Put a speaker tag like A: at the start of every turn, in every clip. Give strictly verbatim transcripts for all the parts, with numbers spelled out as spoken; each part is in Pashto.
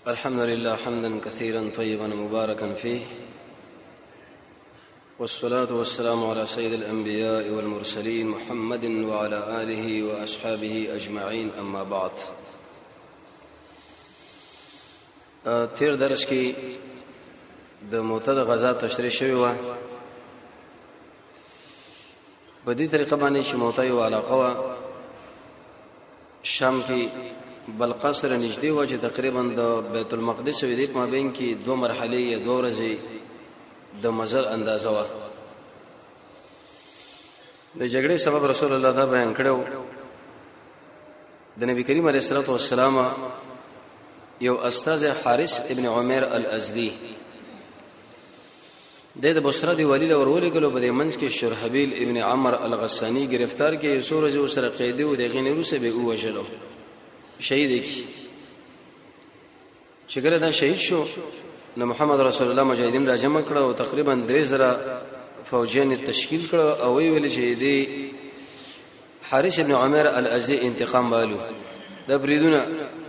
A: الحمد لله حمدا كثيرا طيبا مباركا فيه، والصلاة والسلام على سيد الأنبياء والمرسلين محمد وعلى آله وأصحابه أجمعين. أما بعد، تیر درس کې د موته د غزا تشریح شوی و. په دې طریقه باندې چې موته یو علاقه و شام کې بلقا سره نږدې و چې تقریبا د بیت المقدس او د مابین کې دوه مرحله یا دوه ورځې د مزل اندازه و. د جګړې سبب رسول الله دا بیان کړو. د نبی کریم علیه الصلاه والسلام یو استاد حارث ابن عمر الازدی د بصره دی ولی له ورولې کلو په منځ کې شرحبیل ابن عمر الغسانی گرفتار کې یو سورج او سره قیدی او د غینورو سه به وژلو شهید کی چې کله دا شهید شو نو محمد رسول الله مجاهدین را جمع کړه او تقریبا درې زره فوجین تشکیل کړه او وی ویل چې دی حارث ابن عمر الازدی انتقام والو د بریدونه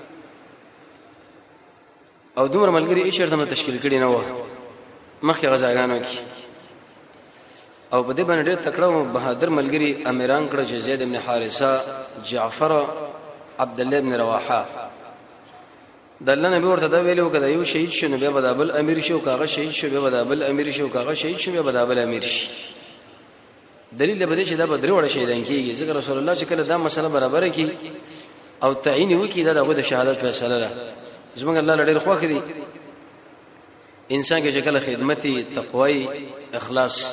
A: او دومره ملګری هیڅ شرط تشکیل کړي نه و مخکې غزاګانو کې او په دې باندې ډېر تکړه او بهادر ملګری امیران کړه چې زید ابن حارثه، جعفر، عبد الله ابن رواحه دله نبی ورته دا ویلو کده یو شهید شنو بیا بدابل امیر شو کاغه شهید شو بیا بدابل امیر شو کاغه شهید شو بیا بدابل امیر شي. دلیل به دې چې دا بدر وړ شهیدان کیږي ځکه رسول الله چې کله دا مسله برابر کی او تعین وکي دا دغه د شهادت فیصله ده. زمونږ الله لړ خوخه دي انسان کې چې کله خدمتي تقوی اخلاص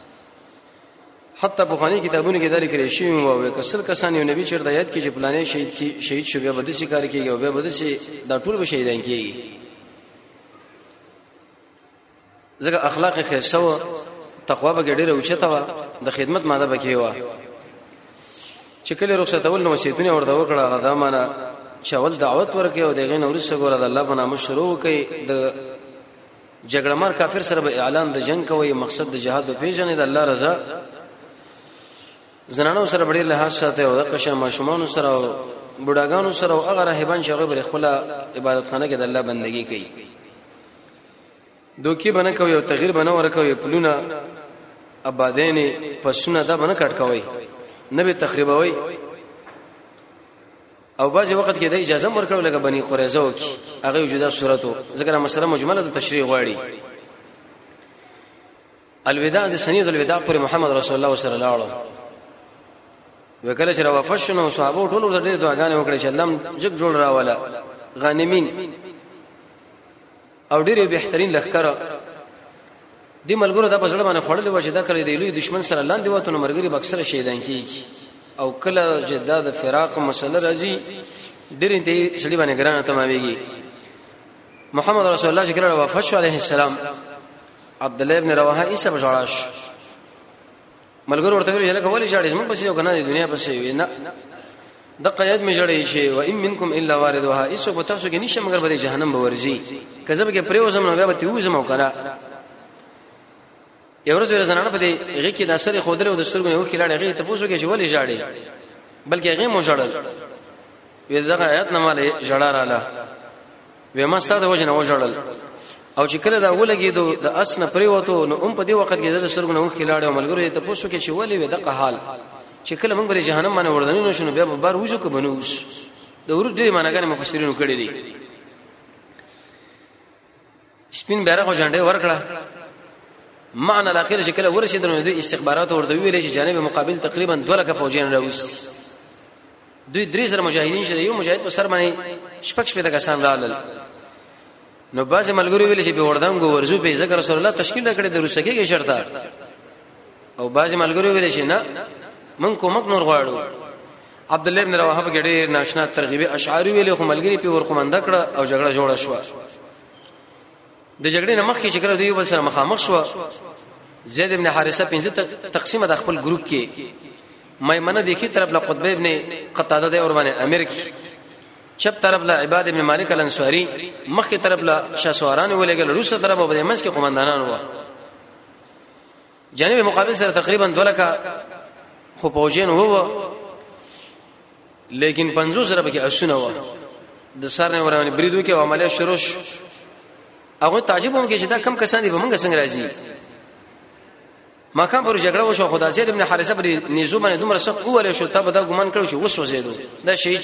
A: حتی بخاری کتابونو کې دا لیکل شوی او کسل کسان یو نبی چیرته یاد کې چې پلانې شهید کی شهید شو بیا بده سي کار کیږي او بیا بده سي دا ټول به شهیدان کیږي. ځکه اخلاق خیسو تقوا به ډېر اوچته و د خدمت ماده بکې و چې کله رخصتول نو وصیتونه ورته وکړه غدا معنا چاول دعوت ورکې او دغه نور څخه ګور د الله په نامه شروع کړي. د جګړمار کافر سره به اعلان د جنگ کوي، مقصد د جهاد او پیژنې د الله رضا. زنانو سره ډېر لحاظ ساتي او د قشه ماشومان سره او بډاګانو سره او هغه راهبان شغه بر خپل عبادت خانه کې د الله بندگی کوي. دوکي بنه کوي او تغییر بنه ورکوي، پلونه آبادین پسونه دا بنه کټ کوي، نه به تخریبوي. او بعضی وخت کې د اجازه ورکړل لکه بني قریظه کې هغه وجوده صورتو ذکر مسله مجمله د تشریح غواړي. الوداع د سنید الوداع پر محمد رسول الله صلی الله علیه وکړه چې راوفشنو صحابه ټول ورته دعاګانې وکړي چې الله جګ جوړ راواله غانمین او ډېر بهترین لخر دي ملګرو د پزړه باندې خړلې و چې دا کړی دی لوی دشمن سره لاندې وته نو مرګري بکسره شهیدان کیږي او کله جداد فراق مسله راځي ډېر انتهي سړي باندې ګرانه تمامېږي. محمد رسول الله صلی الله علیه وسلم عبد الله ابن رواحه ایسه بجوړاش ملګرو ورته ویل لکه ولی جاړې موږ پسې یو کنه د دنیا پسې وي نه د قید می جوړې شي و ان منکم الا واردها ایسو په تاسو کې نشه مگر به جهنم به ورځي کذب کې پریوزم نو بیا به تیوزم او کنه یو ورځ ورزنانه په دې هغه کې د اثر خودره او د سترګو یو کلاړ هغه ته پوښتنه کې ولی جاړې بلکې هغه مو جاړل وې دغه آیات نه مالې جړار اعلی وې ما ستاسو وجنه و جاړل او چې کله دا ولګي د اسنه پریوتو نو هم په دې وخت کې د سترګو نو کلاړ او ملګرو ته پوښتنه کې چې ولی وې دغه حال چې کله موږ به جهنم باندې وردنی نو شنو بیا به بار وځو کو بنوس د ورو ډېر معناګانې مفسرینو کړي دي. سپین بیرغ جنډه ورکړه معنی الاخر چې کله ورشي درنه دوی استخبارات ورته ویلې چې جانب مقابل تقریبا دوه لک فوجین راوست. دوی درې زره مجاهدین شه یو مجاهد په سر باندې شپږ شپږ کسان رالل. نو باز ملګری ویل چې په وردان غو ورزو په ذکر رسول الله تشکیل کړي د روسکه کې شرطه او باز ملګری ویل چې نه من کومک نور غواړو. عبد الله ابن رواحه په ډېر ناشنا ترغیب اشعاری ویل خو ملګری په ورقمنده کړه او جګړه جوړه شو. د جګړې نه مخکې چې کړه دوی بل سره مخامخ شو. زید ابن حارثه پنځه تقسیم د خپل ګروپ کې میمنه دیکھی طرف له قطبه ابن قتاده د اور باندې امیر کی چپ طرف له عباد ابن مالک الانصاری مخکې طرف له شاسواران ولګل روسه طرف په منځ کې قومندانان و. جانب مقابل سره تقریبا دولکه خو پوجین هو لیکن پنځوس سره به اسونه و د سر نه ورانه بریدو کې عملیه شروع هغه تعجب هم کې چې دا کم کسان دي به موږ څنګه راځي ما کوم پر جګړه وشو خدای زید ابن حارثه پر نيزو باندې دومره سخت وله شو ته به دا ګمان کړو چې وسو زیدو دا شهید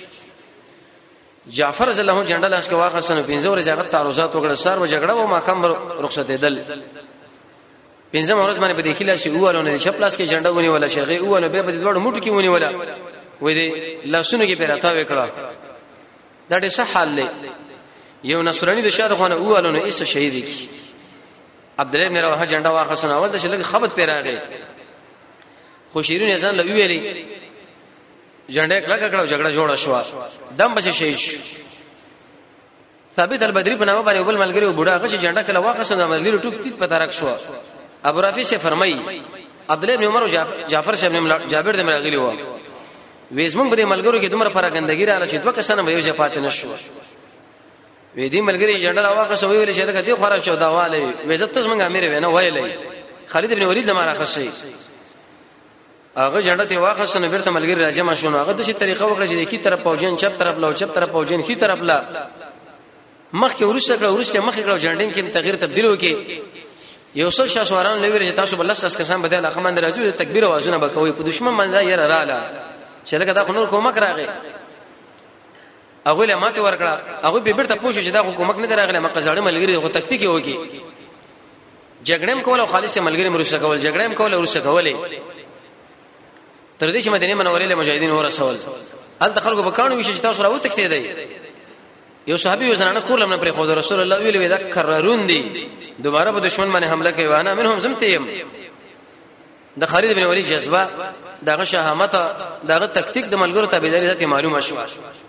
A: جعفر رضی الله عنه جنډه لاس کې واخه سن پنځه ورځې هغه تعرضات وکړه سار و جګړه و ما کوم رخصت دل پنځه ورځې باندې به دخیله شي واله نه چپ لاس کې جنډه ونی ولا شيغه واله به د دوړ موټ کې ونی ولا وې دې لاسونه کې پیراتا وکړه دا ډېر ښه حال دی یو نصرانی د شاده خانه واله نه ایسه شهید کی عبد الله بن رواحه جنډه واخه سن اول د شلګ خبط پیراغه خوشیرین ځان لوي ویلي جنډه کړه کړه جګړه جوړه شو دم بچ شهید شو ثابت البدری په نامه باندې بل ملګری و بوډا هغه چې جنډه کله واخه سن ملګری ټوک تیت پته راک شو ابو رافع سے فرمایي عبد الله بن عمر او جعفر سے ابن جابر دمر غلی و وېزمن په دې ملګرو کې دومره پراګندګی رااله چې دوه کسانه به یو ځفات نشو وې دې ملګری جنډه واخه سو ویل چې لکه دې خورا شو داواله وېزت څنګه امیر ونه ویلې خالد بن ولید لمر راخصي هغه جنډه ته واخص نو بیرته ملګری راځم شونه هغه د شي طریقه وکړه چې د کی طرف پوجین چپ طرف لا چپ طرف پوجین کی طرف لا مخ کې ورسره کړه ورسره مخ کې کړه جنډین کې تغییر تبديل وکي یو څل شاسواران لوي چې تاسو بل لس کسان بدل علاقه من راځي تکبیر اوازونه بکوي په دشمن باندې یې رااله چې لکه دا خنور کومک راغی هغه له ماته ورکړه هغه به بیرته پوښتنه چې دا کومک نه دراغله مقصاړه ملګری خو تکتیک وکي جګړم کول او خالص ملګری مرسته کول جګړم کول او ورسته کولې تر دې چې مدینه منورې له مجاهدین ورسول ال دخلوا بکانو وشي چې تاسو راو تکته دی یو صحابي وزنانه کولم نه پر خو رسول الله ویل ودا کررون دي دوباره په دشمن باندې حمله کوي وانا منهم زمتیم د خالد بن ولید جذبه دغه شهامت دغه تکتیک د ملګرو تابعداري ته معلومه شو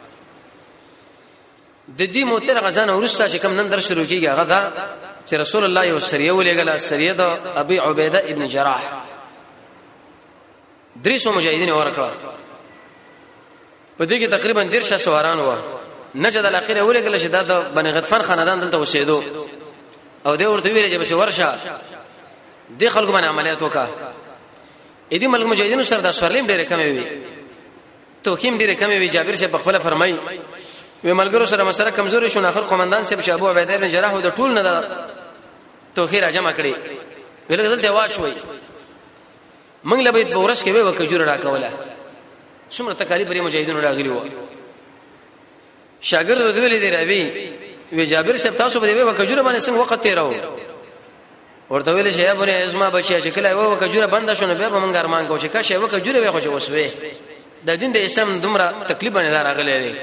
A: د دې موتر غزان ورسته چې کوم نن در شروع کیږي هغه دا چې رسول الله یو سریه ولېګله سریه د ابي عبیده ابن جراح درې سو مجاهدین ورکړه په دې کې تقریبا درشه سواران و نجد الاخره ولګل چې دا د بني غطفان خاندان دلته وسیدو او دې ورته ویل چې بس ورشه دې خلکو باندې عملیات وکړه اې دې ملک مجاهدینو سره د سوارلیم ډېر کم وي توکیم ډېر کم وي جابر سے بخفله فرمای وی ملګرو سره مسره کمزوري شو اخر قومندان سے ابو عبیده بن جراح د ټول نه د توخیر جمع کړي ویل دلته واچوي منګ له بیت بورس کې به وکجور راکوله څومره تکالیف لري مجاهدینو راغلی و شاګرد ویل دی راوي وی جابر صاحب تاسو به وکجور باندې څنګه وخت تیراو ورته ویل شي ابو نه ازما بچی چې کله و وکجور بند شونه به موږ ارمان کو چې کاشه وکجور وي خو چې وسوي د دین د اسلام دومره تکلیف باندې راغلی لري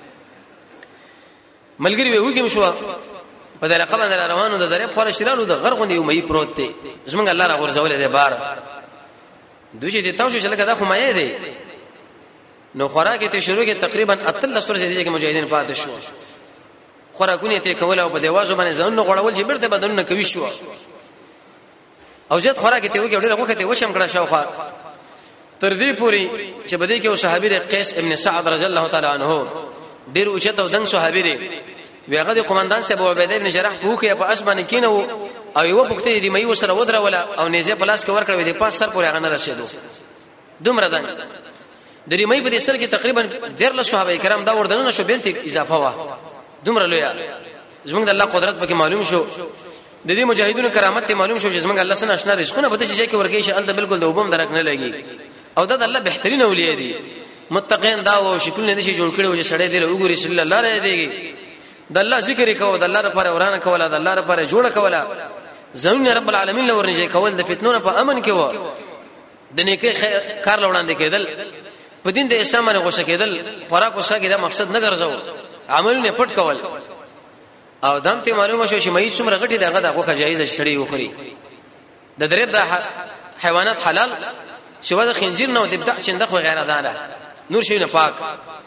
A: ملګری وی وګم شو په دغه رقم باندې روانو د درې خور شرالو د غرغوندې یو مې پروت دی زمونږ الله را ورزولې ده بار دوی چې تاسو چې لکه دا خو مې دی نو خوراکه ته شروع کې تقریبا اتل سورې دي چې مجاهدین پاتې شو خوراکونه ته کول او په دیوازو باندې ځون غړول چې بیرته بدلونه کوي شو او زیات خوراکه ته وګړي راغوکه ته وشم کړه شاوخه تر دې پوری چې بده کې او صحابي قیس ابن سعد رضی الله تعالی عنہ ډیر اوچته او دنګ صحابي دی ویغه د قومندان سے ابو عبیده ابن جراح فوکه په اسمانه کینو او یو پخته دی مې وسره ودره ولا او نيزه پلاس کې ورکړې دی پاس سر پورې غنه رسیدو دومره دنګ درې مې په دې سر کې تقریبا ډیر له صحابه کرام دا وردنه شو بیل ته اضافه وا دومره لوی زمونږ د الله قدرت پکې معلوم شو د دې مجاهدونو کرامت ته معلوم شو چې زمونږ الله سره آشنا رزقونه په دې چې کې ورګي شي ال بالکل د وبم درک نه لګي او دا د الله بهترین اولیاء دي متقین دا او شکل نه شي جوړ کړي او چې سړی دی وګوري صلی الله علیه دیږي د الله ذکر کوو د الله لپاره ورانه کوله د الله لپاره جوړه کوله زمون رب العالمین لورنځي کول د فتنو په امن کې و د نیکه کار لوړاندې کېدل په دین د اسلام باندې غوښه کېدل خوراک وسه کې دا مقصد نه ګرځاو عملونه پټ کول او دام ته معلومه شو چې مې څومره غټي دغه دغه جایزه شړې وخوري د درېب د حیوانات حلال شو د خنزیر نو د بدع چنده خو غیر اداله نور شي نه پاک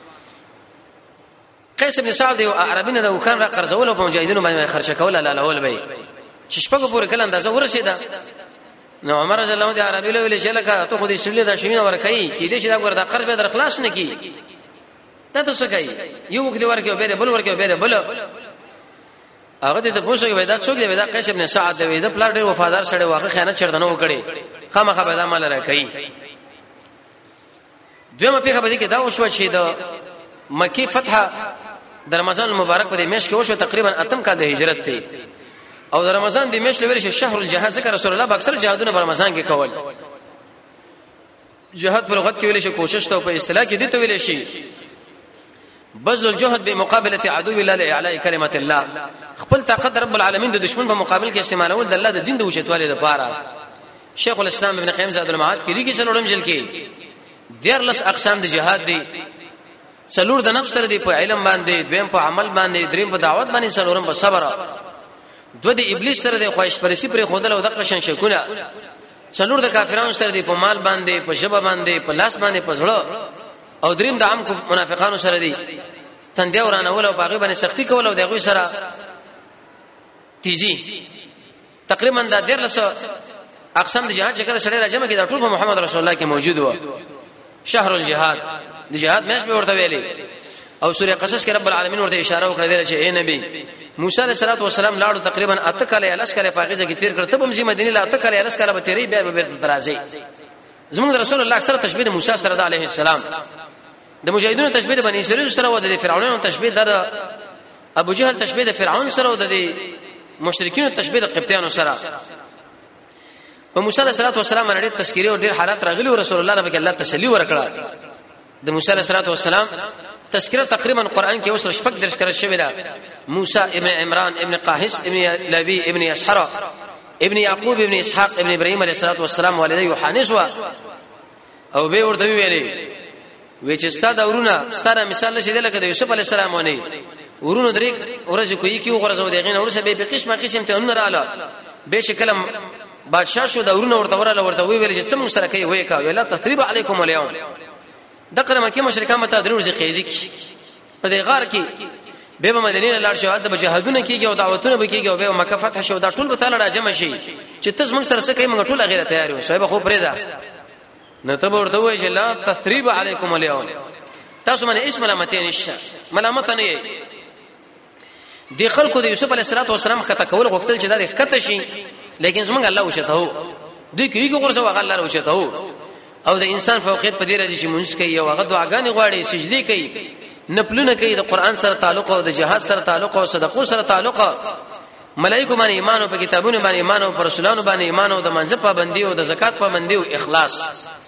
A: قیس ابن سعد او عربینه د وکان را قرضول او په مجاهدینو باندې خرچه کول لاله ول به چې شپږ پورې کله اندازه ورسېده نو عمر رضی الله عنه د عربی له ویل چې لکه ته خو دې شړلې دا شوینه ورکې کې دې چې دا ګور د قرض به در خلاص نه کی دا څه کوي یو وګ دې ورکې به بل ورکې به بل هغه ته پوښتنه کوي دا څوک دی دا قیس ابن سعد دی دا پلار ډیر وفادار سره واقع خیانت چردنه وکړي خامخا به دا مال راکې دویمه پیغه به کې دا وشو چې د مکی فتح د رمضان مبارک په دې میاشت کې وشو تقریبا اتم کال د هجرت ته او د رمضان د میاشت لوري شه شهر الجهاد ذکر رسول الله اکثر جهادونه په رمضان کې کول جهاد په لغت کې ویل شي کوشش ته په اصطلاح کې دي ته ویل شي بذل الجهد بمقابله عدو الله لاعلاء كلمه الله خپل طاقت رب العالمین د دشمن په مقابل کې استعمالول د الله د دین د اوچتوالي لپاره شیخ الاسلام ابن قیم زاد المعاد کې لري کې څلورم جل کې دیارلس اقسام د جهاد دي څلور د نفس سره دی په علم باندې دویم په عمل باندې دریم په دعوت باندې څلورم په صبر دو د ابلیس سره د خواهش پرستی پر خودل او د قشن شکونه څلور د کافرانو سره دی په مال باندې په جبه باندې په لاس باندې په زړه او دریم د عام منافقانو سره دی تندې ورانه ول او باغی باندې سختی کول او دغه سره تیزی تقریبا د دیارلس اقسام د جهاد چې کله سره راجمه کې د ټول محمد رسول الله کې موجود و شهر الجهاد د جهاد مېش به ورته ویلي او سوره قصص کې رب العالمین ورته اشاره وکړه چې اے نبی موسی علیہ الصلوۃ والسلام لاړو تقریبا اته کاله الاس کاله پاکیزه کې تیر کړ ته به مدینه لا اته کاله الاس کاله به تیرې بیا به ترازی زموږ رسول الله اکثر تشبیه موسی سره علیه السلام د مجاهدونو تشبیه بنی اسرائیل سره او د فرعونانو تشبیه در ابو جهل تشبیه د فرعون سره او د مشرکین تشبیه د قبطیانو سره په موسی علیہ الصلوۃ والسلام باندې تذکیره او ډیر حالات راغلي رسول الله رب کې الله تسلی ورکړه د موسی علیہ الصلوۃ والسلام تذکرہ تقریبا قران کې اوس شپږ درس کړل شوی دا موسی ابن عمران ابن قاهس ابن لبی ابن اسحر ابن یعقوب ابن اسحاق ابن ابراهیم علیہ الصلوۃ والسلام والد یوحنس وا او به ورته ویلي وی چې ستاسو ورونه ستاره مثال نشي د لکه د یوسف علیہ السلام ونی ورونه درې ورځ کوي کې وګرځو دغه ورسه به قسمه قسم ته ان رااله به شکل بادشاہ شو دا ورونه ورته وراله ورته ویل چې څه مشترکي وای کا ویلا تثریب علیکم اليوم دغه مکه مشرکان مته درو ځې قیدی په دې غار کې به مدینه لاړ شو د جهادونه کېږي او دعوتونه به کېږي او به مکه فتح شو دا ټول به تعالی راجم شي چې تاسو موږ سره څه کوي موږ ټول غیره تیار یو صاحب خو پرې ده نو ته ورته وای چې لا تثریب علیکم اليوم تاسو باندې اسم ملامتین نشه ملامت نه یې دی خلکو د یوسف علیه السلام خطا کول غوښتل چې دا ښکته شي لیکن زمونږ الله وشته هو دوی کېږي غورځو هغه الله وشته هو او د انسان فوقیت په دې راځي چې مونږ کوي او هغه دعاګانې غواړي سجدي کوي نپلونه کوي د قران سره تعلق او د جهاد سره تعلق او صدقو سره تعلق ملائکه باندې ایمان او په کتابونو باندې ایمان او پر رسولانو باندې ایمان او د منځ پابندي او د زکات پابندي او اخلاص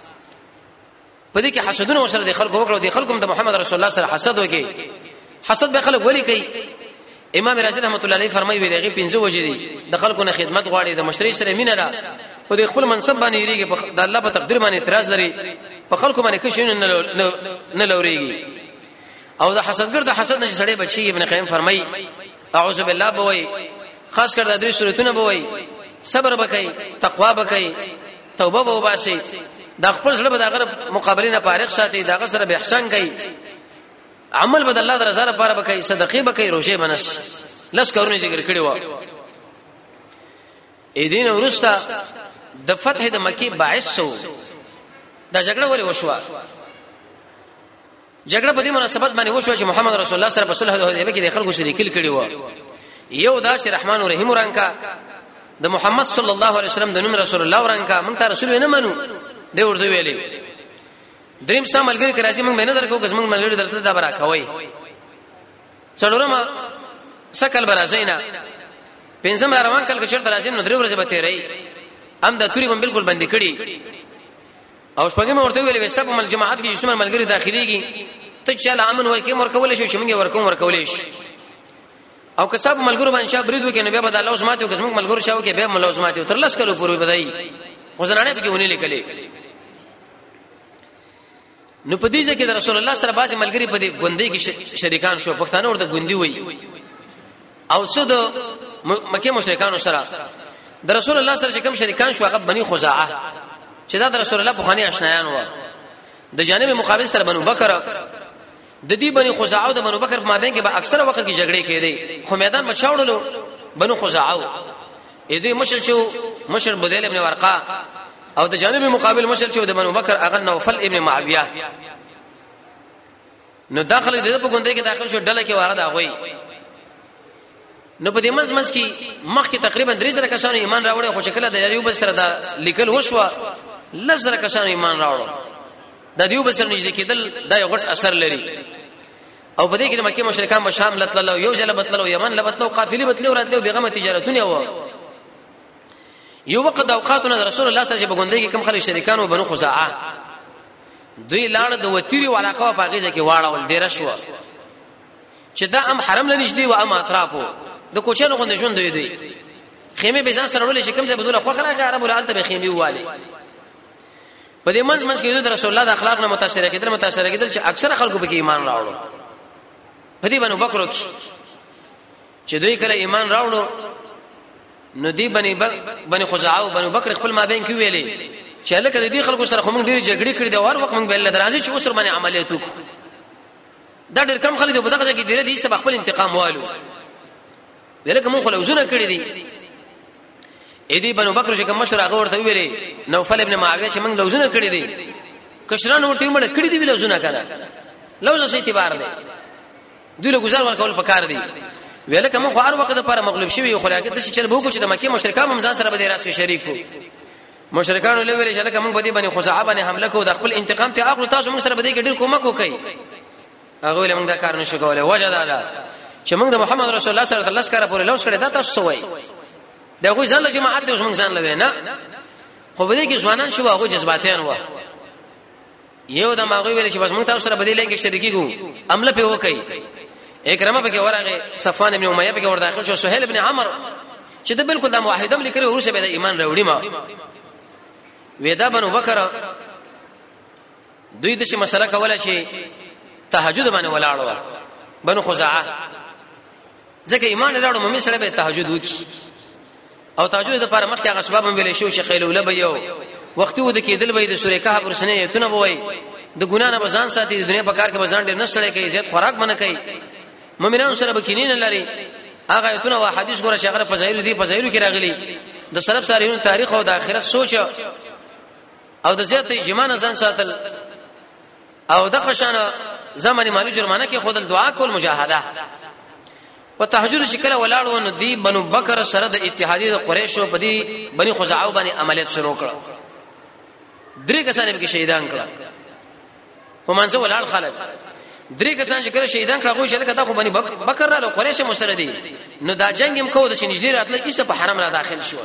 A: په دې کې حسدونه وسره د خلکو وکړو د خلکو د محمد رسول الله سره حسد وکي حسد به خلک ولي کوي امام رازی رحمت الله علیه فرمایي وی دغه پنځه وجې دي د خلکو نه خدمت غواړي د مشتری سره مینه را او د خپل منصب باندې یریږي د الله په تقدیر باندې اعتراض لري په خلکو باندې کښینه نه نه لوريږي او د حسدګر د حسد نشي سړی بچي ابن قیم فرمایي اعوذ بالله بوي خاص کر د درې صورتونه بوي صبر وکي تقوا وکي توبه وباسي د خپل سره د هغه مقابله نه فارغ ساتي د هغه سره به احسان کوي عمل بد الله رضا لپاره وکي صدقې وکي روزه بنس لس کورونه ذکر کړي و اې دین ورستا د فتح د مکی باعث شو دا جګړه ولې وشوه جګړه په دې مناسبت باندې وشوه چې محمد رسول الله سره په صلح الحدیبیه کې د خلکو شریکل کړي و یو دا چې رحمان او رحیم ورانکا د محمد صلی الله علیه وسلم د نوم رسول الله ورانکا موږ ته رسول نه منو دی ورته ویلي دریم سم ملګری کې راځي موږ مینه درکو که موږ ملګری درته دا برا کوي څلورم سکل برازینا پنځم روان کل کې چرته راځي نو درې ورځې به تیرې ام د توري هم بالکل بندي کړي او شپږم ورته ویلې وسب مل جماعت کې جسمه ملګری داخليږي ته چل امن وای کې مور کول شي چې موږ ورکوم ورکول شي او که صاحب ملګرو باندې شاب برید وکړي نو بیا به الله عظمت او که موږ ملګرو شاو کې به ملازمت تر لس کلو پورې بدای غزنانه به کې ونی لیکلې نو په دې ځکه د رسول الله سره باز ملګری په دې غوندې کې شریکان شو پښتانه ورته غوندي وای او څو د مکه مشرکانو سره د رسول الله سره چې کوم شریکان شو هغه بني خزاعه چې دا د رسول الله په خاني آشنایان و د جانب مقابل سره بنو بکر د دې بني خزاعه او د بنو بکر په مابین کې به اکثره وخت کې جګړې کېدې خو میدان بچاوړلو بنو خزاعه اې دې مشر شو مشر بدیل ابن ورقه او د جانب مقابل مشر شو د بنو بکر اغه نوفل ابن معاویه نو داخله د په ګوندې کې داخل شو ډله کې واره دا غوي نو په دې منځ منځ کې مخ کې تقریبا درې زره کسانو ایمان راوړل خو چې کله د یو بل سره دا لیکل وشو لزر کسانو ایمان راوړل د دیو بل سره نږدې کېدل دا یو غټ اثر لري او په دې کې مکه مشرکان به شام لتللو یو ځل بتللو یمن لبتلو قافلې بتلو راتلو بیغمه تجارتونه و یو وخت د اوقاتونو رسول الله صلی الله علیه وسلم بغوندې کې کم خلک شریکانو بنو خزاعه دوی لاړ د وتیری علاقه په غیزه کې واړول ډیر شو چې دا ام حرم لنشدي و ام اطرافو د کوچانو غوند ژوند دی دی خیمه به ځان سره ولې چې کوم ځای بدوله خو خلک عربو لالته به خیمه واله په دې منځ منځ کې د رسول الله د اخلاق نه متاثر کېدل متاثر کېدل چې اکثر خلکو به ایمان راوړل په دې بنو بکر کې چې دوی کله ایمان راوړل نو دی بني بني خزاعه او بنو بکر خپل مابین کې ویلې چې لکه دې خلکو سره خو موږ ډېر جګړې کړې د اور وخت موږ بل درازي چې اوس تر باندې عملیات وکړو دا ډېر کم خلک په دغه ځای کې ډېر دي چې خپل انتقام والو ولکه موږ خو لوزونه کړې دي اې دې بنو بکر چې کوم مشر هغه ورته ویلې نوفل ابن معاویه چې موږ لوزونه کړې دي کشران ورته موږ کړې دي لوزونه کړه لوزه سي اعتبار دي دوی له گزار ورکول پکار دي ولکه موږ هر وخت لپاره مغلوب شوی خو راکې د چل بو کو چې د مکه مشرکان هم ځان سره به راس کې شریک وو مشرکان له ویل چې لکه موږ بدی باندې خزاعه باندې حمله کوو د خپل انتقام ته اخلو تاسو موږ سره بدی کې ډیر کومک وکړي هغه له موږ دا کار نشو کولای وجد الله چې موږ د محمد رسول الله صلی الله علیه وسلم پورې لوس کړی دا تاسو وایي دا غوي ځان له جماعت ته موږ ځان لوي نه خو بدی کې ځوانان شو هغه جذباتيان و یو د ماغوي ویل چې بس موږ تاسو سره بدی لګي شریکي کو عمله په وکړي اکرمه به ورغه صفوان ابن امیہ به ور داخل شو سهيل ابن عمرو چې د بالکل د موحدم لیکره ورسه به د ایمان راوړي ما وېدا بنو بکر دوی د شي مسله کوله چې تهجد باندې ولاړو بنو خزاعه ځکه ایمان راوړو مې سره به تهجد وکي او تهجد د لپاره مخکې هغه اسباب هم ویل شو چې خیلوله به یو وخت و د کېدل به د سورې کهف ورسنه ته نه وای د ګنا نه بزان ساتي د دنیا په کار کې بزان ډېر نه سړی کوي زیات خوراک منه کوي مؤمنانو سره بکینین لري هغه ایتونه وا حدیث ګوره شغله فضایل دي فضایل کې راغلي د سلف صالحین تاریخ او د آخرت سوچ او د زیات جمانه ځان ساتل او د خشانه زماني مالی جرمانه کې خود دعا کول مجاهده په تهجد شکل ولاړو نو دی بنو بکر سره د اتحادیه قریشو په دی بني خزاعه باندې عملیات شروع کړ درې کسان به شهیدان کړ په منځ ولاړ خلک درې کسان چې کړه شهیدان کړه خو چې لکه تا خو بني بکر را قریش مستردي نو دا جنگ هم کو د شنجدي راتله ایسه په حرم را داخل شو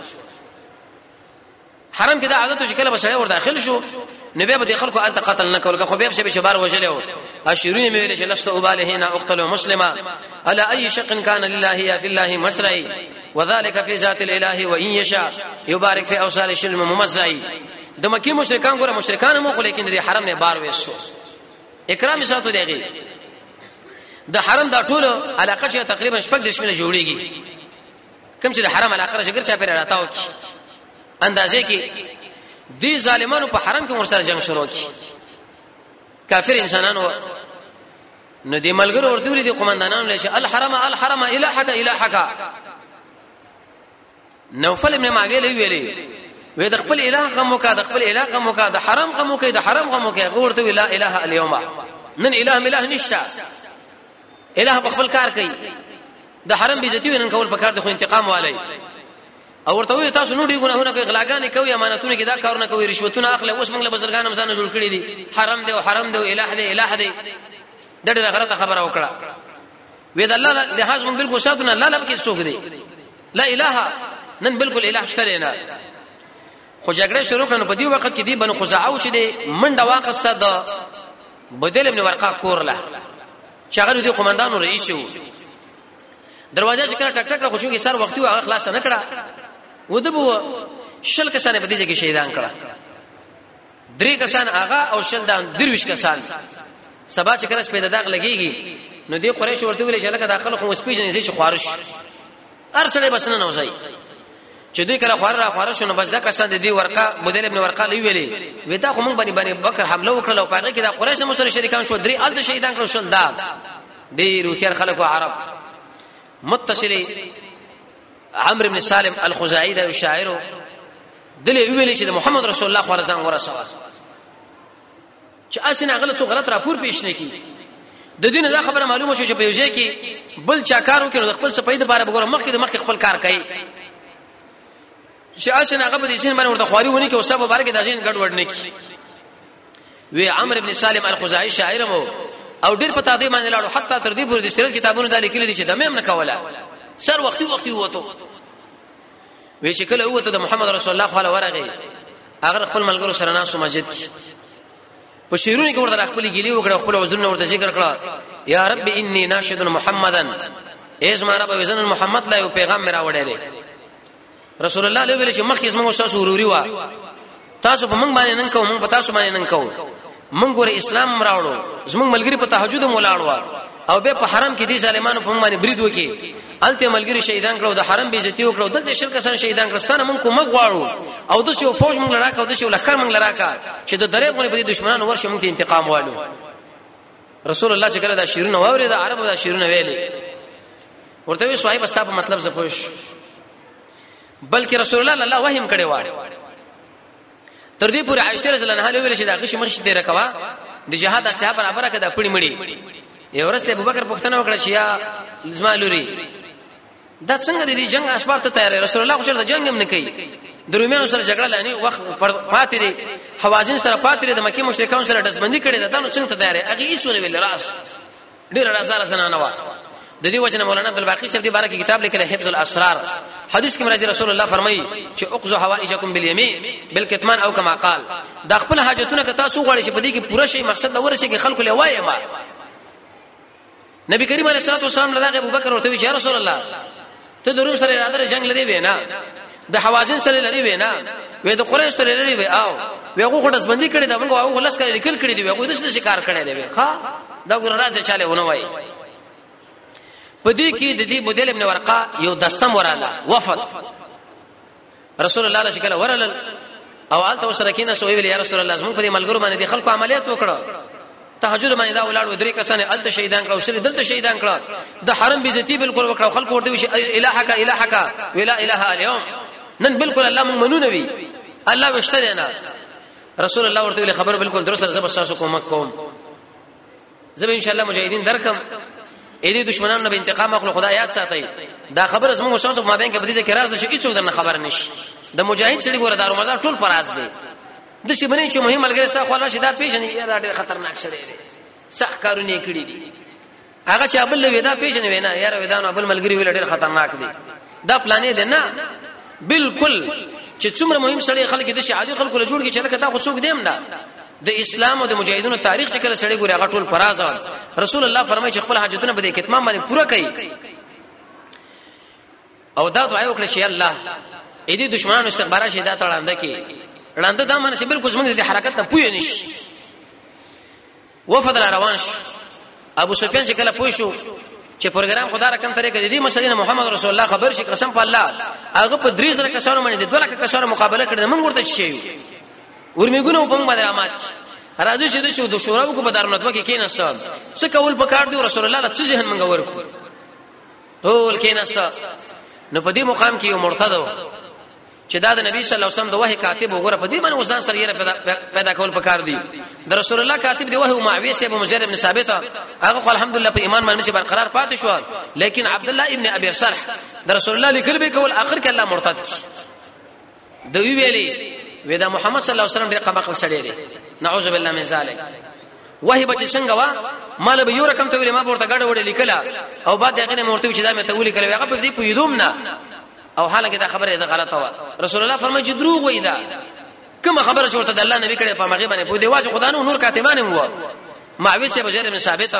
A: حرم کې دا عادت چې کله بشړې ور داخل شو نبي به خلکو انت قتل نه کول خو به به شبار وجلو اشيرون مې ویل چې لست اباله هنا اقتل مسلما على اي شق كان لله يا في الله مسرعي وذلك في ذات الاله وان يشاء يبارك في اوصال الشلم ممزعي د مکی مشرکان ګوره مشرکان مو خو لیکن د حرم نه بار وېسو اکرام ساتو دیږي د حرم دا ټول علاقه چې تقریبا شپږ د شمله جوړیږي کوم چې د حرم علاقه شګر چا پر راتاو کی اندازې کې دي ظالمانو په حرم کې ورسره جنگ شروع کی کافر انسانانو نو دې ملګرو ورته ویلي دي قومندانانو لشه الحرم الحرم الهک الهک نوفل ابن معاویه ویلي وې د خپل الہ غمو کا د خپل الہ غمو کا د حرم غمو کا د حرم غمو کا ورته لا اله اليوم نن الہ ملہ نشتا الہ په خپل کار کوي د حرم بیزتی نن کول په کار د خو انتقام والي او ورته وي تاسو نو دي ګناهونه کوي غلاګانی کوي امانتونه کې دا کارونه کوي رشوتونه اخلي اوس موږ له بزرګانو مزانه جوړ کړی دي حرم دی او حرم دی الہ دی الہ دی د ډېر غلطه خبره وکړه وې د الله لحاظ موږ بالکل ساتنه الله لب کې څوک دی لا اله نن بالکل الہ شته نه خو جګړه شروع کړه په دې وخت کې دی بنو خزاعه چې دی منډه واقصه د بدل ابن ورقه کورله چاغره دی قومندانو رئیس وو دروازه چې کړه ټک ټک خوشو کې سر وختي هغه خلاص نه کړه ودبو شل کسان په دې کې شهیدان کړه درې کسان هغه او شل دان درویش کسان سبا چې کړه په داغ لګيږي نو دی قریش ورته ویل چې لکه داخله خو سپیجنې چې خوارش ارسله بس نه نوځي چې دوی کله خوار را خوارش نو بس دا کسان دي ورقه بدل ابن ورقه لوي ویلي ودا خو موږ باندې باندې بکر حمله وکړه او پاګه کې دا قریش مسره شریکان شو درې ال شهیدان کړو شل دا ډیرو خیر خلکو عرب متصل عمرو بن سالم الخزاعي دا شاعر دلی ویلي چې محمد رسول الله خورزان ورسوه چې اسنه غلط او غلط راپور پیښ نه کی د دین دا خبره معلومه شو چې په یوځای کې بل چا کارو کې خپل سپید باره وګوره مخکې د مخکې خپل کار کوي چې اسنه هغه د دین باندې ورته خواري ونی کې او سبب مبارک د دین ګډ وډ نه کی وی عمرو بن سالم الخزاعي شاعر مو او ډیر پتا دی باندې لاړو حتی تر دې پورې د سیرت کتابونو د لیکل دي چې د مېم نه کوله سر وختي وختي وته وی شکل وته د محمد رسول الله صلی الله علیه ورغه هغه خپل ملګرو سره ناسو مسجد کې په شیرونی کې ورته خپل ګیلی وکړه خپل عذرونه ورته ذکر کړه یا رب انی ناشد محمدن ایز ما رب وزن محمد لا یو پیغام میرا وړل رسول الله علیه ویل چې مخکې زموږ تاسو وروري وا تاسو په موږ باندې نن کوم موږ په تاسو باندې نن کوم موږ ګور اسلام راوړو زموږ ملګری په تهجد مولاړو او به په حرم کې دي ظالمانو په موږ باندې برید وکي الته ملګری شهیدان کړو د حرم به عزت وکړو دلته شرک سره شهیدان کړستانه موږ کوم غواړو او د شو فوج موږ لراکا او د شو لخر موږ لراکا چې د درې غونې په دشمنانو ورشه موږ ته انتقام والو رسول الله چې کله دا شیرونه واوري دا عربو دا شیرونه ویلي ورته وی صاحب استا په مطلب ز پوښ بلکې رسول الله الله وحیم کړي واره تر دې پورې عائشہ رضی الله عنها ویل چې دا غشي مخ دې رکوا د جهاد اصحاب برابر کده پړی مړی یو ورسته ابوبکر پښتنه وکړه چې یا زمالوري دا څنګه د دې جنگ اسباب ته تیار رسول الله خو د جنگ هم نه کوي د رومانو سره جګړه لانی وخت پاتې دي حوازن سره پاتې دي د مکه مشرکان سره دسبندي کړي ده نو څنګه ته تیار هغه هیڅ نه ویل راس ډیر راز زنانه وا د دې وجنه مولانا عبدالباقی صاحب دې بارے کې کتاب لیکل حفظ الاسرار حدیث کې مرضی رسول الله فرمایي چې اقضوا حوائجکم بالیمین بالکتمان او کما قال دا خپل حاجتونه که تاسو غواړئ چې په دې کې پوره شي مقصد دا ورسې کې خلکو لوي ما نبی کریم علیه الصلاه والسلام لږه ابوبکر ورته وی چې رسول الله ته د روم سره اراده جنگ لري وینا د حوازن سره لري وینا وې د قریش سره لري وی او ویغه خټس بندي کړي دا موږ او ولس کړي لیکل کړي دی ویغه د څه شکار کړي دی ښا دا ګور راځي چاله ونه وای پدې کې د دې بدل ابن ورقه یو دستم وراله وفد رسول الله صلی الله علیه وسلم او آلته سره کینه سو ویل یا رسول الله زموږ په ملګرو باندې د خلکو عملیات وکړه تهجد باندې دا ولاړ درې کسانه الته شهیدان کړو شری دلته شهیدان کړو د حرم بیزتی بالکل وکړو خلکو ورته وی الہک الہک ولا اله اليوم نن بالکل الله مون منو نبی الله وشترینا رسول الله ورته خبر بالکل درسره زب تاسو کوم کوم زب ان شاء الله مجاهدین درکم اې دې دشمنانو نه انتقام اخلو خدای یاد ساتي دا خبر زموږ شاوسو ما بین کې بدیږي کې راز شي هیڅ درنه خبر نشي د مجاهد سړي ګوره دارو مردا ټول پراز دي د شي بنې چې مهم ملګری سره خو الله شي دا پیژنې یا دا ډېر خطرناک سړي دي صح کارونه کړی دي هغه چې ابل ودا پیژنې وینا یاره ودانو ابل ملګری ویل ډېر خطرناک دي دا پلانې دي نه بالکل چې څومره مهم سړي خلک د شي عادي خلکو له جوړ کې چې لکه تا خو څوک دیم نه د اسلام او د مجاهدونو تاریخ چې کله سړی ګوري هغه ټول فراز رسول الله فرمایي چې خپل حاجتونه به د کتمان باندې پوره کړي او دا دعا وکړي چې الله اې دې دشمنانو استخبارات شي دا تړاند کې وړاند دا معنی چې بالکل زموږ د حرکت نه پوي نشي وفد روان شو ابو سفیان چې کله پوي شو چې پروګرام خدا رقم طریقې دي مسلمان محمد رسول الله خبر شي قسم په الله هغه په درې سره کسانو باندې د دوه لک کسانو مقابله کړي موږ ورته شي ورمیګونو په باندې رحمت راځي چې د شو د شوراو کو بدارنتو کې کیناستل څه کول پکار دی رسول الله څه ذهن منګ ورکو ټول کیناست نو په دې مقام کې یو مرتد چې دا د نبی صلی الله علیه وسلم د وحی کاتب وګوره په دې باندې وزن سره یې پیدا کول پکار دی د رسول الله کاتب دی وحی معاویه سے ابو مجرب بن ثابت هغه الحمدلله په ایمان باندې برقرار پاتې شو لیکن عبد الله ابن ابي صرح د رسول الله لیکل به کول اخر کې الله مرتد دوی ویلي ودا محمد صلی الله علیه وسلم ډېر قمقل سړی دی نعوذ بالله من ذلک وحی بچ څنګه وا مال به یو رقم ته ویل ما ورته غړ وړ لیکلا او بعد هغه مرته چې دا مې ته ویل کړو هغه په دې پویدوم نه او حالانکه دا خبره ده غلطه و رسول الله فرمایي چې دروغ وای دا کوم خبره چې ورته د الله نبی کړي په مغه باندې په دی واجب خدای نو نور کاتبان وو معوذ سے بجره من ثابت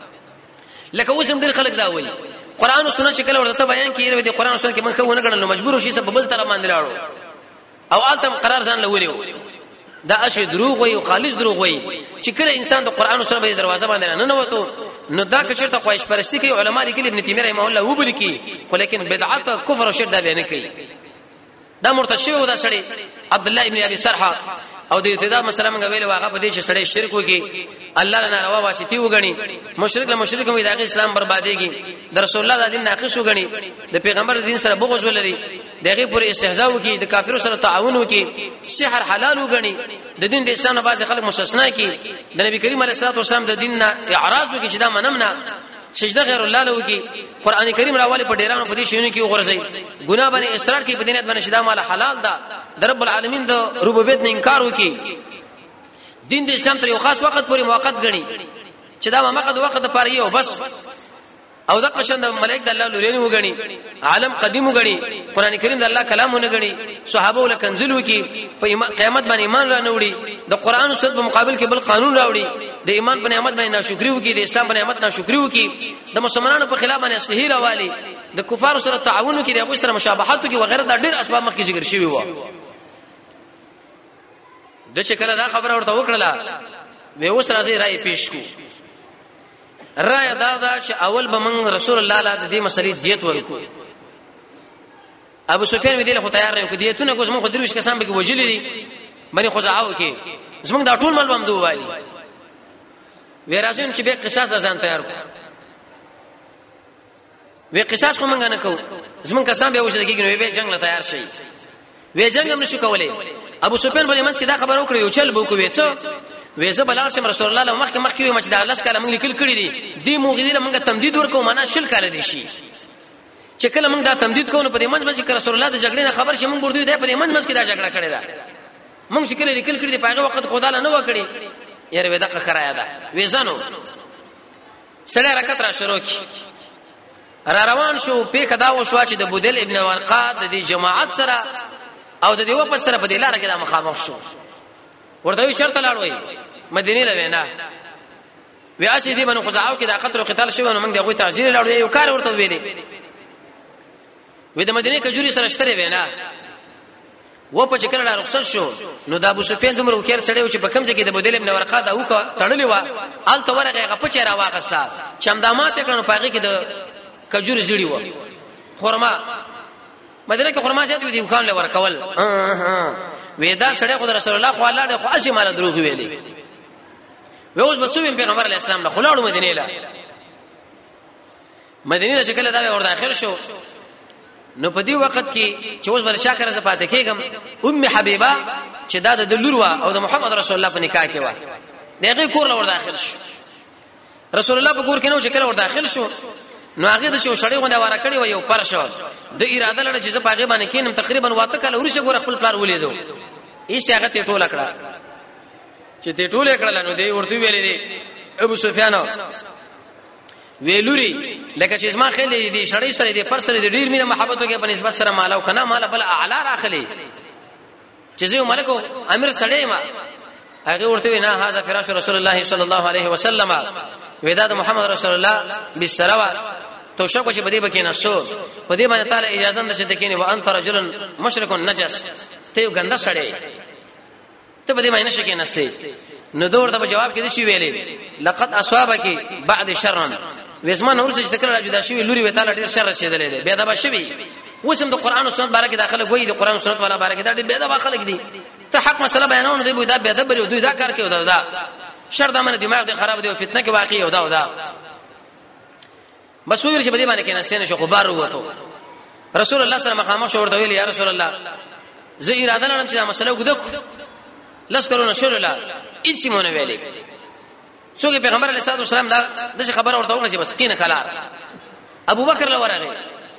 A: لکه وسم ډېر خلک دا وایي قران او سنت چې کله ورته بیان کیږي د قران او سنت کې من خو نه غړل مجبور شي سبب بل طرف باندې لاړو او التم قرار ځان لوري دا اشي دروغ وي او خالص دروغ وي چې کله انسان د قران او سنت په دروازه باندې نه نوته نو دا کچرته خواهش پرستی کوي علما لیکلي ابن تیمیه رحمه الله وبل کی خو لیکن بدعت کفر او شرک دا بیان کوي دا مرتد شوی و دا سړی عبد الله ابن ابي سرحه او د ابتدا مسله موږ ویل واغه په دې چې سړی شرک وکي الله نه روا واسطي وګڼي مشرک له مشرک وي دا اسلام برباديږي د رسول الله د دین ناقص وګڼي د پیغمبر دین سره بغض ولري دغه پر استهزاء وکي د کافرو سره تعاون وکي سحر حلال وګڼي د دین د اسلام بعض خلک مستثنا کی د نبی کریم علیه الصلاه والسلام د دین نه اعراض وکي چې دا منمنه سجده غیر الله له وکي قران کریم راواله په ډیرانو په دې شیونو کې وګرځي ګناه باندې اصرار کوي په دینت باندې شدا مال حلال ده د رب العالمین د ربوبیت نه انکار وکي دین د اسلام تر یو خاص وخت پورې موقت غني چې دا مقد وخت پر یو بس او د قشند ملائک د الله لوري وګڼي عالم قدیم وګڼي قران کریم د الله کلامونه غړي صحابه ول کنزل وکي په قیامت باندې ایمان را نوړي د قران او سنت په مقابل کې بل قانون راوړي د ایمان په نعمت باندې ناشکری وکي د اسلام په نعمت ناشکری وکي د مسلمانانو په خلاف باندې اصلي راوالي د کفار سره تعاون وکي د سره مشابهت وکي وغیرہ د ډېر اسباب مخکې ذکر شوی و د چې کله دا خبره ورته وکړه وې اوس راځي رائے پیش کو رائے دا دا چې اول به من رسول الله له دې مسلې دیت ورکو ابو سفیان دې له تیار نه کدیتونه کوم خو درویش کسان به وجلی دي باندې خزاعو کې زمونږ دا ټول مال بم دوه وایي وې راځون چې به قصاص ځان تیار کو وې قصاص کوم نه کو زمونږ کسان به وجلی کېږي به جنگ له تیار شي وې جنگ هم نشو کولای ابو سفیان په منځ کې دا خبر وکړي یو چل بو کو وېڅو وېزه بلال شم رسول الله مخکې مخکې مچ د الله سکه موږ لیکل کړی دي دی موږ دې موږ تمدید ورکو معنا شل کال دي شي چې کله موږ دا تمدید کوو په دې منځ کې رسول الله د جګړې نه خبر شي موږ ورته دې په دې منځ کې دا جګړه کړې ده موږ چې کله لیکل کړی دي په هغه وخت خدای له نه وکړي یاره ودا خرایا ده وېزانو سړی حرکت را شروع کی را روان شو په کدا و شو چې د بودل ابن ورقات د جماعت سره او د دې وپس سره په دې لار کې د مخامخ شو ورته وی چرته لاړوي مدینه لوینا وی اسی دی بنو خزاعو کې د قتل او قتال شوی نو موږ دغه تعزیر لاړو یو کار ورته ویلې وې د مدینه کجوري سره شتره وینا و په چکر لا رخصت شو نو د ابو سفیان دومره وکړ سړی چې په کوم ځای کې د بدل ابن ورقه دا وک تړلې و آل تو ورغه غپ چیرې واغستا چمدامات کړه پاګه کې د کجوري زیړی و خرما مدینه کې خرما زیات وي د کان له ورکول وېدا سړی خو رسول الله خو الله خو اسی مال دروغ ویلي وې اوس بسوم پیغمبر علی السلام له خلاړو مدینه له مدینه چې کله دا ور داخل شو نو په دې وخت کې چې اوس بل شاکر ز پاتې کېګم ام حبیبه چې دا د لور او د محمد رسول الله په نکاح کې و دغه کور له ور داخل شو رسول الله په کور کې نو چې کله ور داخل شو نو هغه د شو شړې غونډه واره کړی و یو پر شو د اراده لړ چې ز پاغه باندې کینم تقریبا واته کله ورشه ګور خپل پلار ولیدو هیڅ هغه ته ټوله کړه چې ته ټوله کړه نو دی ورته ویلې دی ابو سفیان ویلوري لکه چې اسما خېلې دي شړې سره دي پر سره دي ډیر مینه محبت وکي په نسبت سره مال او کنه مال بل اعلی راخلي چې زه ملکو امیر سړې ما هغه ورته وینا هاذا فراش رسول الله صلی الله علیه وسلم وداد محمد رسول الله بالسروا تو شکو چې بده بکینه سو په دې باندې تعالی اجازه ده چې دکینه وانت رجل مشرک نجس ته یو ګنده سړی ته په دې باندې شکه نسته نو دور ته جواب کې دي شی ویلې لقد اصابك بعد شر وېسمان نور چې تکرار جدا شي لوري وې تعالی ډیر شر رسیدلې بیا دا بشوي وسم د قران او سنت بارکه داخله وې د قران او سنت والا بارکه دا بیا دا خلک دي ته حق مسله بیانونه دی دا بیا دا بری دوی دا کار کوي دا دا شر دا من دماغ دی خراب دی او فتنه کې واقع او دا او دا بس ویل چې بده باندې کې نه سینه شو خبر وروته رسول الله صلی الله علیه وسلم خاموش ورته ویل یا رسول الله زه اراده لرم چې دا مسله وګدو لس کرونه شول الله هیڅ مونږ ویلې څوک پیغمبر علیه الصلاه والسلام دا د خبر ورته ونه چې بس کینه کلا ابو بکر له ورغه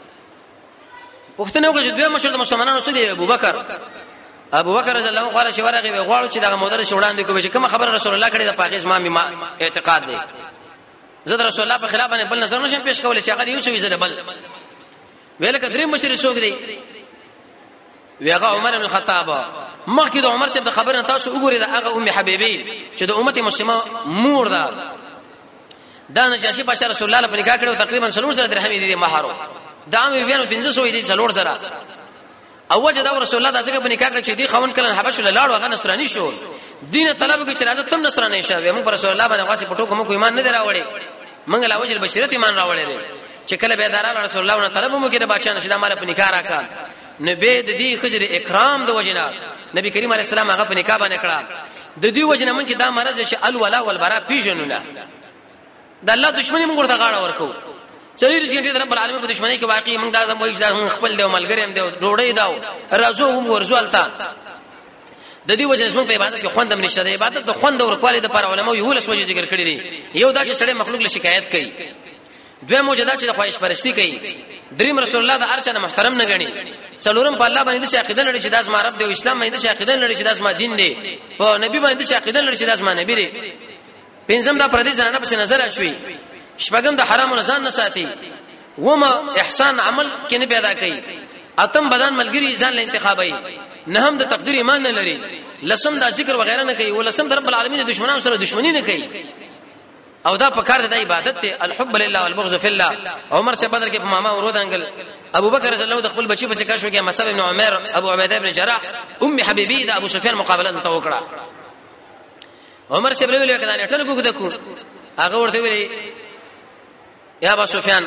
A: وختنه وګړي دوه مشر د مسلمانانو سره دی ابو بکر ابو بکر رضی الله عنه چې ورغه غواړو چې دا مودره شوړان دي کوم چې کوم خبر رسول الله کړي د پاکیز ما اعتقاد دی زه د رسول الله په خلاف باندې بل نظر نشم پیش کولای چې هغه یو څه ویزه بل ویل کدرې مشر څوک دی ویغه عمر بن الخطاب مخکې د عمر څخه د خبرنه تاسو وګورئ دا هغه ام حبیبی چې د امت مسلمه مور ده دا نجاشي بادشاہ رسول الله په نکاح کړو تقریبا څلور زره درهم دي مہر دا مې بیان پنځه سو دي څلور زره او وجه دا رسول الله دغه په نکاح کړ چې دی خون کلن حبش لاړو هغه نصرانی شو دین طلب کې اعتراض تم نصرانی شوه موږ پر رسول الله باندې واسي پټو کوم کو ایمان نه دراوړي موږ لا وجه بشریت ایمان راوړل چې کله به دارا رسول الله نه طلب مو کې د بادشاہ نشدا مال په نکاح راکړ نبی د دې خجر اکرام د وجنا نبی کریم علیه السلام هغه په نکاح باندې کړه د دې وجنا من کې دا مرز چې الولا والبراء پیژنونه د الله دشمنی موږ ورته غاړه ورکو سړي رسېږي د رب العالمین په دشمنی کې واقعي موږ دا زموږ د خپل دی ملګری هم دی ډوړې داو رازو هم ورزولتا د دې وجه اسمه په عبادت کې خوندم نشته د عبادت د خوند او کواله د پر علماء یو لس وجه ذکر کړی دي یو دا چې سړی مخلوق له شکایت کوي دوه موجودات چې د خواهش پرستی کوي دریم رسول الله د ارچنه محترم نه غني څلورم په الله باندې د عقیده لري چې د اسما رب دی او اسلام باندې د عقیده لري چې د اسما دین دی په نبی باندې د عقیده لري چې د اسما نبی دی پنځم دا پردي زنانه په نظر شوي شپږم د حرام نه ځان نه ساتي وما احسان عمل کې نه پیدا کوي اتم بدن ملګری ځان له انتخابي نه هم د تقدیر ایمان نه لري لسم دا ذکر وغیرہ نه کوي ولسم د رب العالمین د دشمنانو سره دشمنی نه کوي او دا په کار د عبادت ته الحب لله والبغض في الله عمر سے بدر کې په ماما ورود انګل ابو بکر رضی الله عنه خپل بچي بچي کښ وکي مصعب ابن عمر ابو عبیده ابن جراح ام حبیبی دا ابو سفیان مقابله ته وکړه عمر سے ویل کدا نه ټل کو دکو هغه ورته ویل یا ابو سفیان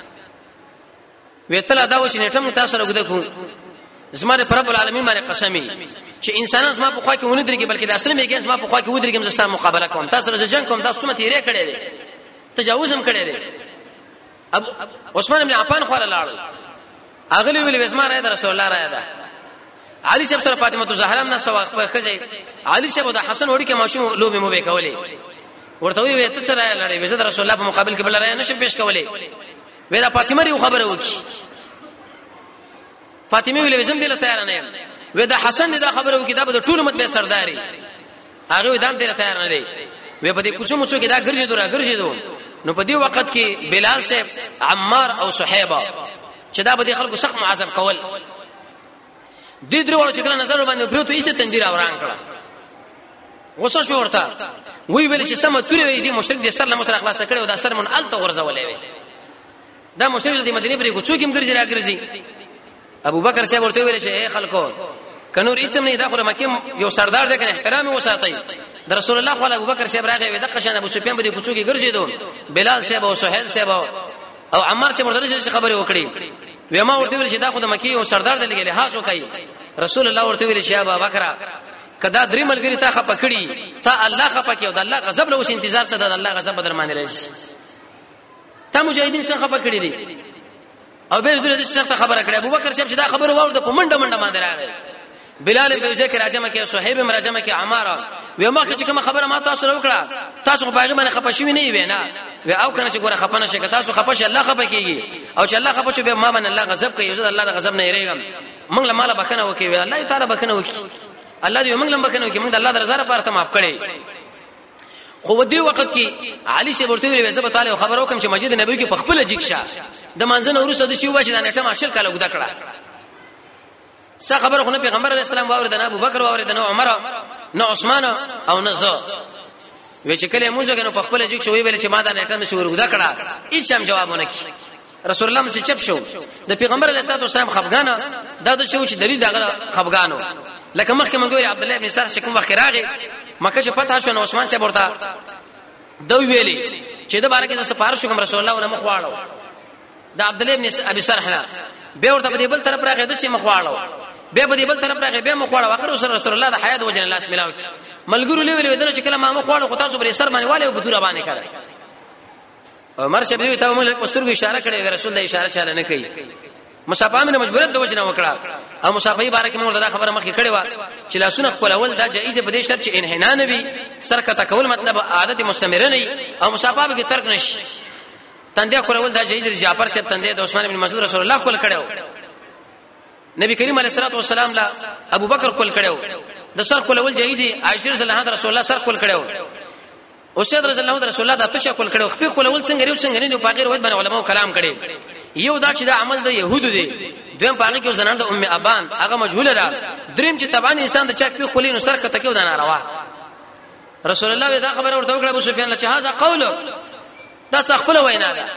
A: ویتل دا و چې نټم تاسو سره وګدکو زماره رب العالمین باندې قسمی چې انسانان زما په خوا کې ونه درګي بلکې د اصل میګي زما په خوا کې ودرګم زستا مقابله کوم تاسو سره جنگ کوم تاسو مت یې کړی دی تجاوز هم کړی دی ابو عثمان بن عفان خو لاړ اغلی ویل وسما راځه رسول الله راځه علي صاحب سره فاطمه الزهرا نه سوا خبر خځي علي صاحب د حسن وړي کې ماشوم لوبي مو به کولې ورته وی ته سره لړې وزد رسول الله په مقابل کې بل راځه نشه پیش کولې ویلا فاطمه ری خبره وکي فاطمه ویل وزم دل تیار نه یم و دا حسن دا خبره وکي دا به ټول مت به سرداري هغه دام دل تیار نه دی و په دې کوڅو مڅو کې دا ګرځي دورا ګرځي دو نو په دې وخت کې بلال صاحب عمار او صہیبه چې دا به خلکو سخت معذب کول دې درو چې کله نظر باندې پروت یې تندیر اوران کړه وسو شو ورته وی ویل چې سم توري وي دي مشرک دې سر له مشرک خلاص کړي او دا سر مون الته ورزولې وي دا مشرک دې مدینه پرې کوڅو کې ګرځي را ګرځي ابو بکر صاحب ورته ویل چې اے خلکو کنور ایتم نه دا خو مکه یو سردار دې کنه احترام وساتئ د رسول الله صلی الله ابو بکر صاحب راغی د قشان ابو سفیان په دې کوڅو کې ګرځي دو بلال صاحب او سہیل صاحب او عمار صاحب ورته خبرې وکړي و ما ورته ویل چې دا خو د مکه یو سردار دې لګي لحاظ وکړي رسول الله ورته ویل چې ابو بکر کدا درې ملګری تا خپه کړي تا الله خپه کړي او د الله غضب له اوس انتظار څه د الله غضب بدر باندې راځي تا مجاهدین څخه خپه کړي دي او به دې څخه خبره کړي ابو بکر صاحب چې دا خبره واورده په منډه منډه باندې راغی بلال بن ذکر راجمه کې صہیب راجمه کې عماره و ما چې کوم خبره ما تاسو وکړه تاسو په هغه باندې خپه شوی نه وي نه و او کنه چې ګوره خپه نشي که تاسو خپه شي الله خپه کیږي او چې الله خپه شي به ما باندې الله غضب کوي زه الله د غضب نه یریږم موږ له مال بکنه وکي الله تعالی بکنه وکي الله دې موږ له بکنه وکي موږ د الله د رضا لپاره ته معاف کړي خو دې وخت کې علي شه ورته ویل زه به تعالی خبر وکم چې مسجد نبوي کې په خپل جګشه د منځنه ورسره د شی و چې د نټه ماشل کاله وګدا کړه څه خبر خو نه پیغمبر علی السلام واورید نه ابو بکر واورید نه عمر نه عثمان او نه زه وی چې کله مونږ غنو په خپل جګ شوې ویل چې ما دا نټه مې شو ورګدا کړه هیڅ هم جوابونه کی رسول الله مې چپ شو د پیغمبر علی السلام خفغانه دا د شو چې دلیل دغه خفغانو لکه مخکې مونږ ویل عبد الله ابن سار شکم وخت راغی مکه چې فتح شو نو عثمان صاحب ورته دوی ویلي چې د بارے کې سپارښت کوم رسول الله ولې مخواړو د عبد الله ابن ابي سرح به ورته په دې بل طرف راغی د سي مخواړو به په دې بل طرف راغی به مخواړو اخر رسول الله د حیات وجه الله اسملاو ملګرو لوي ودل چې کله ما مخواړو خو تاسو پر سر باندې والي او بدوره باندې کړه عمر شپ دوی ته موږ پسترګو اشاره کړې رسول الله اشاره چاله نه کوي مصافه من مجبوریت د وجه نه وکړه او مصافه بارک موږ دا خبره مخکې کړې و چې لاسونه خپل اول دا جایز په دې شرط چې انحناء نبی سرکته کول مطلب عادت مستمره نه او مصافه به ترک نشي تندې کول اول دا جایز جعفر صاحب تندې د عثمان بن مسعود رسول الله کول کړو نبی کریم علیه الصلاه والسلام لا ابو بکر کول کړو د سر کول اول جایز عائشہ رضی الله عنها رسول الله سر کول کړو او سید رضی الله عنه رسول الله د تشکل کړو خپل کول اول څنګه یو څنګه نه په غیر وایي باندې علماء کلام کړي یو دا چې دا عمل د يهودو دی دویم پاګه کې زنان د ام ابان هغه مجهوله را دریم چې تبان انسان د چاک په خولینو سر کته کې ودان روا رسول الله دا خبره ورته وکړه ابو سفیان چې هاذا قول دا خپل وینا ده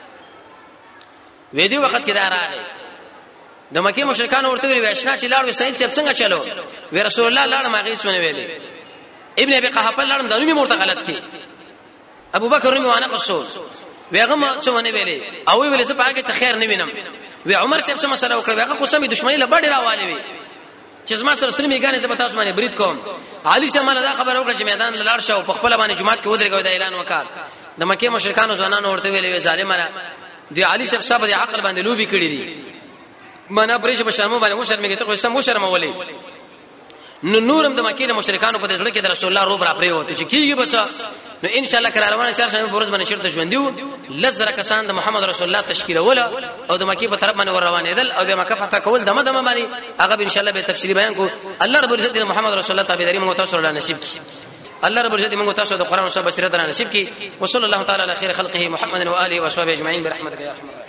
A: وې دی وخت کې دا راغی د مکه مشرکان ورته ویل واشنا چې لاړ وسید چې څنګه چلو وی رسول الله لاړ ماغي څونه ویلې ابن ابي قحافه لاړ د نومي مرته غلط کی ابو بکر نومي وانه قصو ویغه څونه ویلې او ویلې څه پاګه څه خیر نه وینم وی عمر صاحب څه مسله وکړه ویغه قسمه دښمنی له بډې راوالې وی چې زما سره سره میګانې زه پتاوس باندې برید کوم علي شمال دا خبر وکړه چې میدان لاړ شو په خپل باندې جمعات کې ودرېږي دا اعلان وکړ د مکه مشرکانو ځوانانو ورته ویلې ظالمانه دی علي صاحب صاحب د عقل باندې لوبي کړی دي منا پرېش په شرمو باندې مو شرمېږي ته خو سم مو شرمولې نو نورم د مکه مشرکانو په دې کې د رسول الله روب را پرې وته چې کیږي بچا نو ان شاء الله کړه روانه چار شمه بورز باندې شرط ژوندیو لزر کسان د محمد رسول الله تشکیل ولا او د مکه په طرف باندې ور روانېدل او به مکه فتح کول دمه دمه باندې هغه ان شاء الله به تفصیلی بیان کو الله رب عزت محمد رسول الله تابعداري موږ تاسو سره نصیب کړي الله رب العزت موږ تاسو د قران او بصیرت را نصیب کړي وصلی الله تعالی علی خیر خلقه محمد و آله و صحبه اجمعین برحمتک یا ارحم